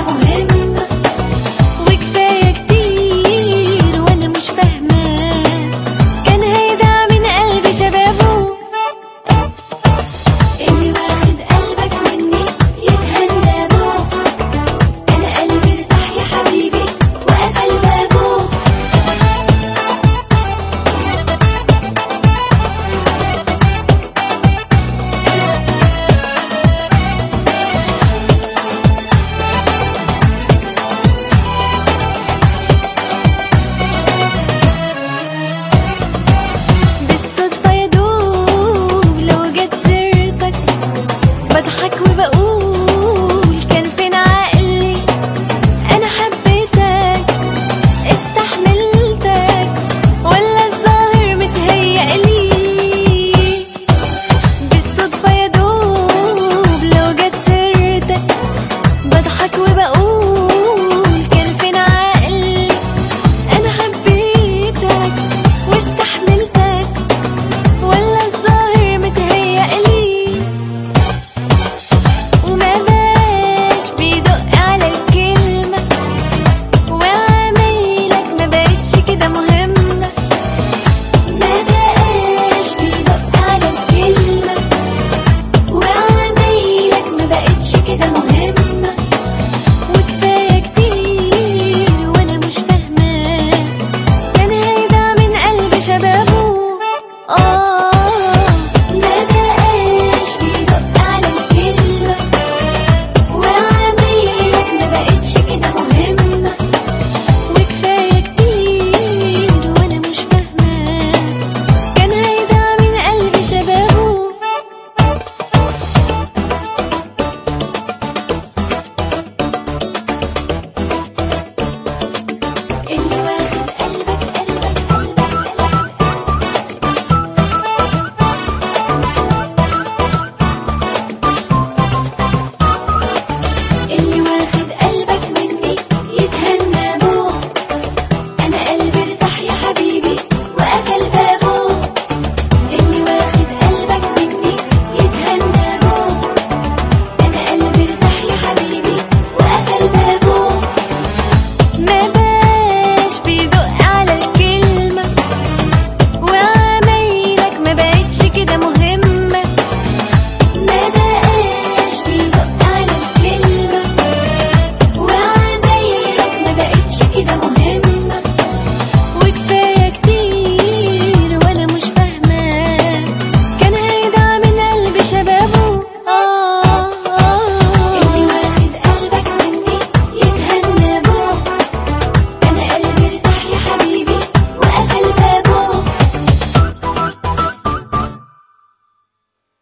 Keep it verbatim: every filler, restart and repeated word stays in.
مهم وكفاية كتير وانا مش فاهمة كان هيدع من قلبي شبابه. اللي واخد قلبك مني يتهنى بوه، انا قلبي ارتاح يا حبيبي وقفل بابه. بالصدفة يا دوب لو جت سيرتك بضحك وبقول كان فين عقلي، انا حبيتك استحملتك ولا الظاهر متهيألي. بالصدفة يا دوب لو جت سيرتك بضحك وبقول